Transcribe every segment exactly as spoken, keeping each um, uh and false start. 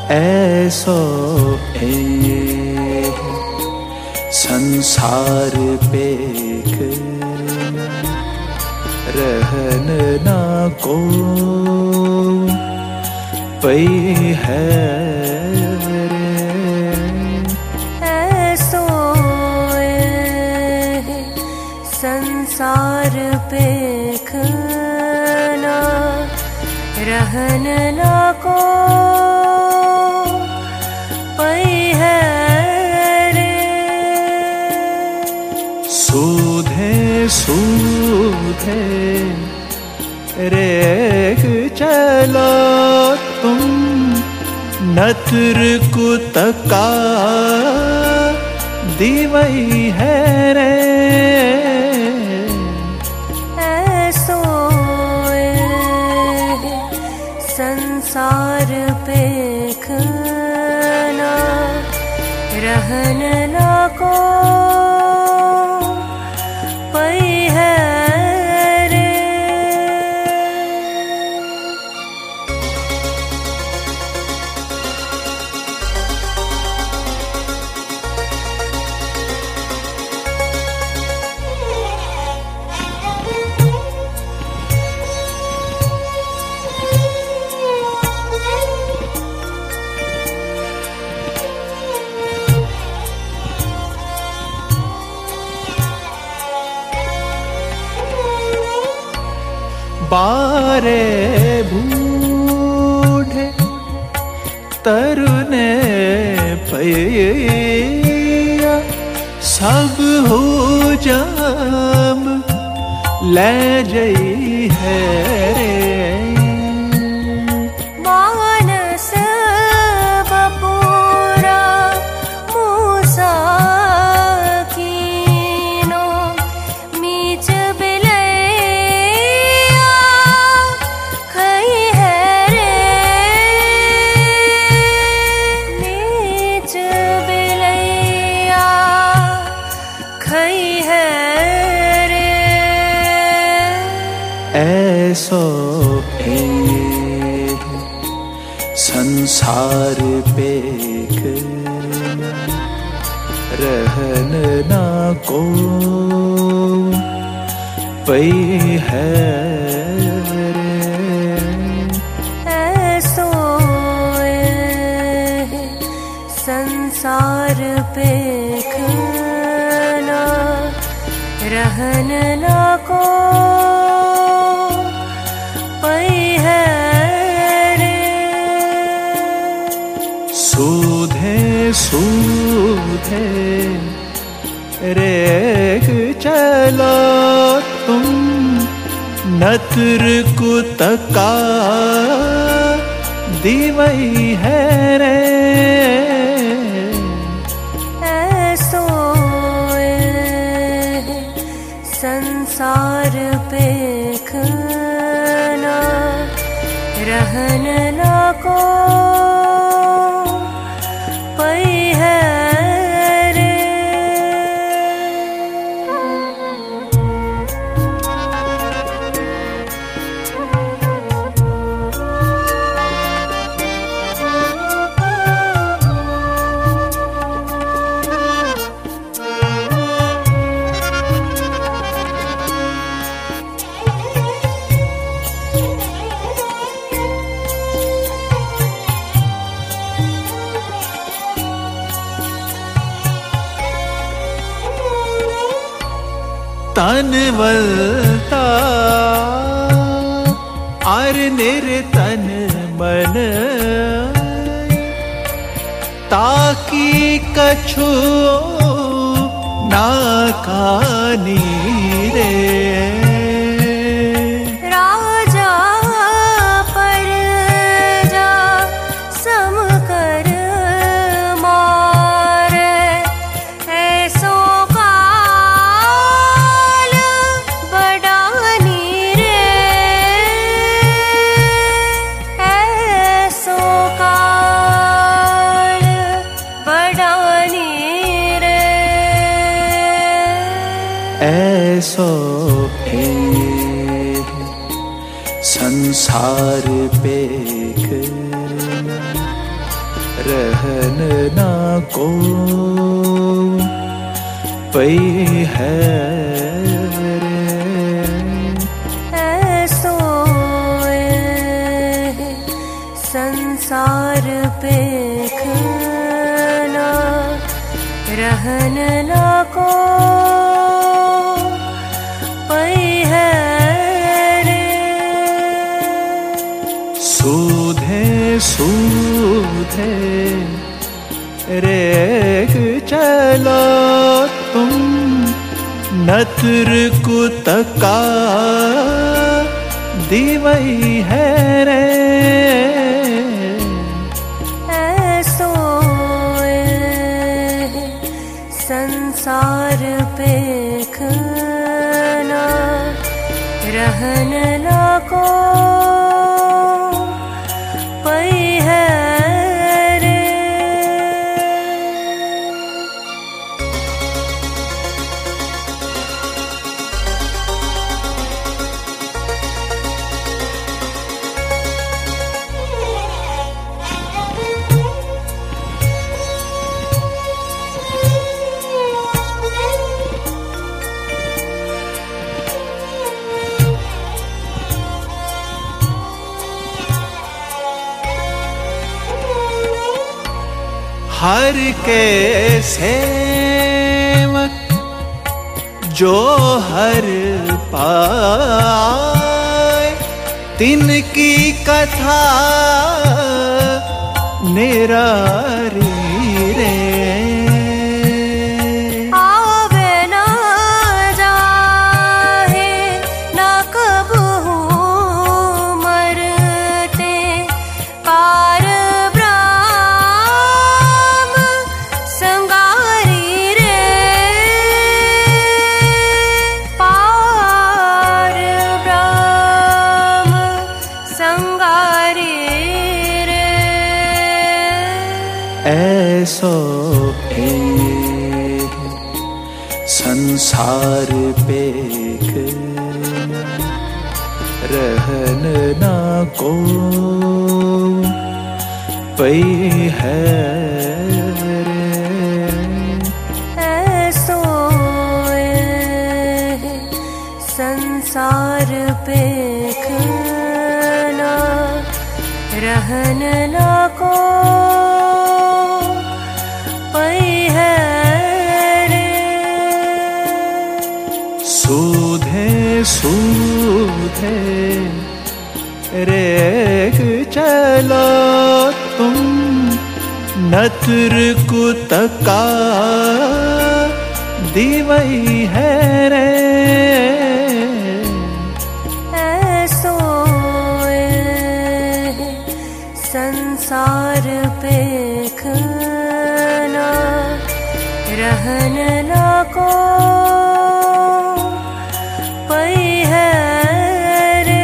ऐसो ए संसार पेख रहन ना को पई है ऐसो ए संसार पेख ना रहन ना को सूधे सूधे रेख चलो तुम नतर कुतका दीवई है रे ऐसो संसार पेख ना रहन ना को बारे बूढ़े तरुने पैया सब हो जाम ले जई है रे मानस बपूरा मूसा कीनो मीच ऐसो ए संसार पेख रहन ना को पई है ऐसो ए संसार पेख ना रहन ना को सूधे सूधे रेख चलो तुम नतर कुतका दीवई है रे ऐसो ए संसार पेख ना रहन ना को तनवलता आर निर्तन मन ताकि कछु ना कानी रे राजा पर जा सम कर मारे ऐसो ऐसो ए संसार पेख रहन ना को पई है रे। ऐसो संसार पेखना रहन ना को पई है रे। सूधे सूधे रेग चलो तुम नतर कुतका दिवई है रे। ऐसो संसार पेखना रहन ना को पई है रे। हर के सेवक जो हर पाए तिनकी कथा निरारी रे। आवे ना जाहे ना कबहू मरते पार ब्रह्म संगारी रे। पार ब्रह्म संगारी रे। ऐसो एक संसार पेख रहन ना को पई है रे। ऐसो संसार पेखना रहन ना को पई है रे। सूधे सूधे रेग चलो तुम नतर कुतका दिवई है रे। ऐसो संसार पेखना रहन ना को पई है रे।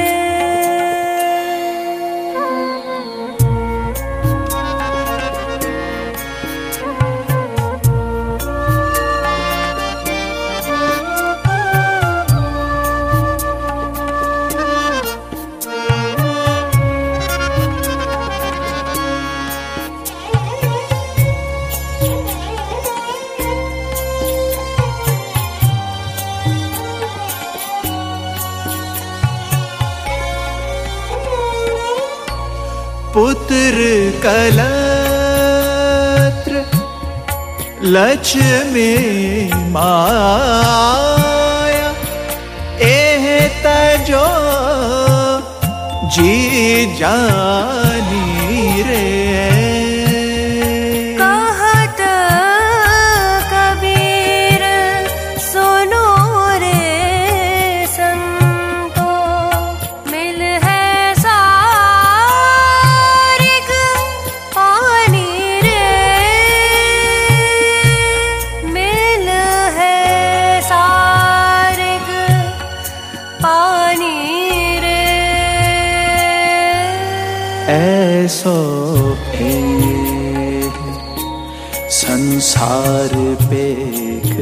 पुत्र कलत्र लक्ष्मी माया एह तजो जी जानी रे। कहत कबीर सुनो रे संतो मिल है सारिग पानी रे। मिल है सारिग पानी रे। ऐसो एक संसार पेख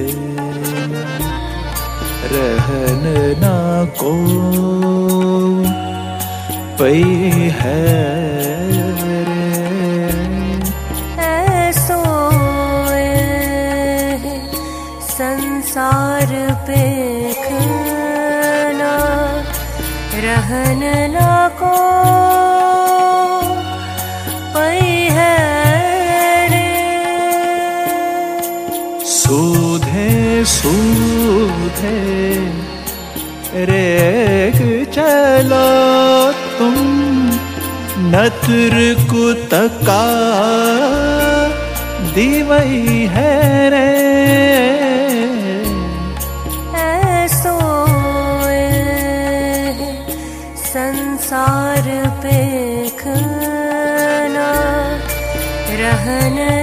रहन ना को पई है रे। संसार पेखना रहन लाको पई है रे। सूधे सूधे रेग चलो तुम नतर कुतका दीवई है रे। ऐसो संसार पेखना रहन